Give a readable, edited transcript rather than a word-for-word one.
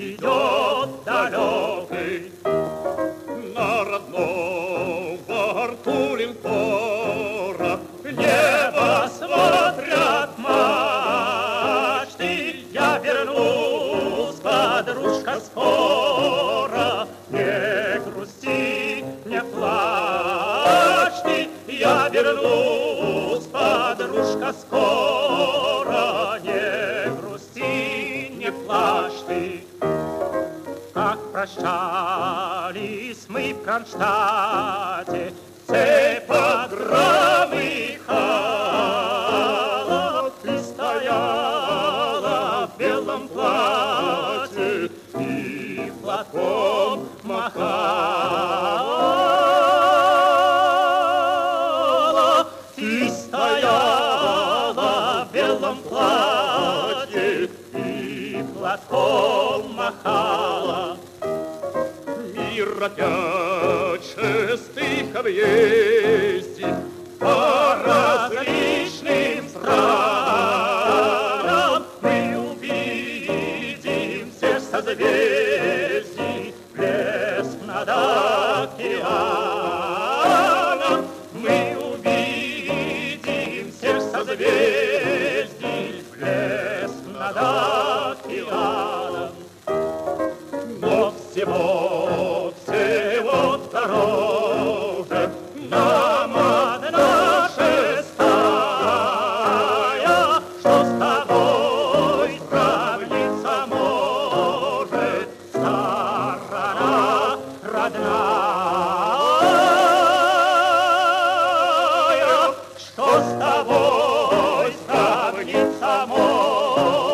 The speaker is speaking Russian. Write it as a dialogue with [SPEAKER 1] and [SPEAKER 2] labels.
[SPEAKER 1] идет далекий.
[SPEAKER 2] На родном борту линкора
[SPEAKER 1] Небо смотрят мачты. Я вернусь, подружка, скоро. Не грусти, не плачь ты. Я вернусь, подружка, скоро. Не грусти, не плачь ты. Как прощались мы в Кронштадте, цепограммы Михайлов, ты стояла в белом платье и платком махала. Ты стояла в белом платье и платком махала.
[SPEAKER 2] Мир опять шестых объездит
[SPEAKER 1] По различным странам мы увидим всех созвездий, блеск над океаном. Мы увидим всех созвездий, блеск над океаном. Но всего дороже нам одна шестая, что с тобой сравниться может сторона родная, что с тобой сравниться может